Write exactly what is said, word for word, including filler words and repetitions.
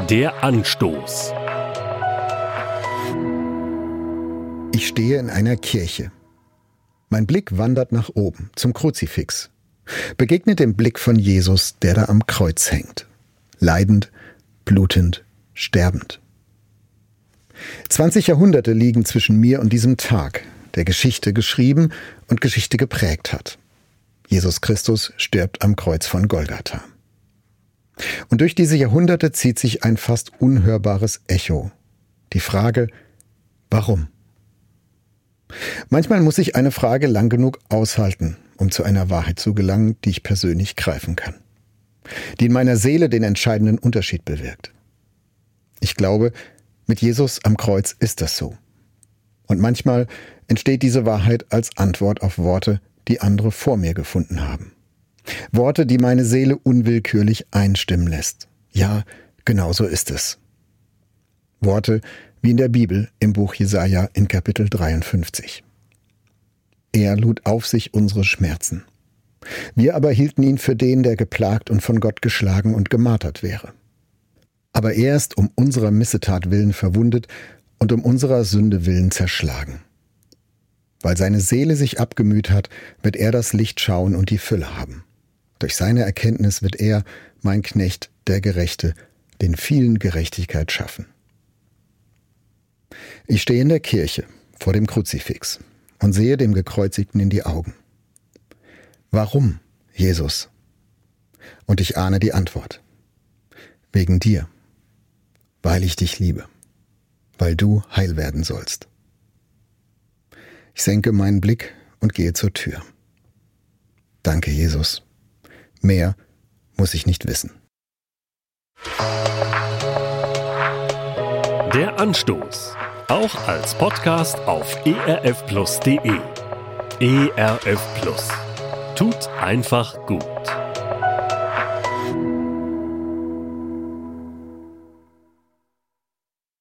Der Anstoß. Ich stehe in einer Kirche. Mein Blick wandert nach oben, zum Kruzifix. Begegnet dem Blick von Jesus, der da am Kreuz hängt. Leidend, blutend, sterbend. Zwanzig Jahrhunderte liegen zwischen mir und diesem Tag, der Geschichte geschrieben und Geschichte geprägt hat. Jesus Christus stirbt am Kreuz von Golgatha. Und durch diese Jahrhunderte zieht sich ein fast unhörbares Echo. Die Frage, warum? Manchmal muss ich eine Frage lang genug aushalten, um zu einer Wahrheit zu gelangen, die ich persönlich greifen kann. Die in meiner Seele den entscheidenden Unterschied bewirkt. Ich glaube, mit Jesus am Kreuz ist das so. Und manchmal entsteht diese Wahrheit als Antwort auf Worte, die andere vor mir gefunden haben. Worte, die meine Seele unwillkürlich einstimmen lässt. Ja, genau so ist es. Worte wie in der Bibel im Buch Jesaja in Kapitel dreiundfünfzig. Er lud auf sich unsere Schmerzen. Wir aber hielten ihn für den, der geplagt und von Gott geschlagen und gemartert wäre. Aber er ist um unserer Missetat willen verwundet und um unserer Sünde willen zerschlagen. Weil seine Seele sich abgemüht hat, wird er das Licht schauen und die Fülle haben. Durch seine Erkenntnis wird er, mein Knecht, der Gerechte, den vielen Gerechtigkeit schaffen. Ich stehe in der Kirche vor dem Kruzifix und sehe dem Gekreuzigten in die Augen. Warum, Jesus? Und ich ahne die Antwort. Wegen dir. Weil ich dich liebe. Weil du heil werden sollst. Ich senke meinen Blick und gehe zur Tür. Danke, Jesus. Mehr muss ich nicht wissen. Der Anstoß. Auch als Podcast auf e r f plus punkt d e. E R F Plus. Tut einfach gut.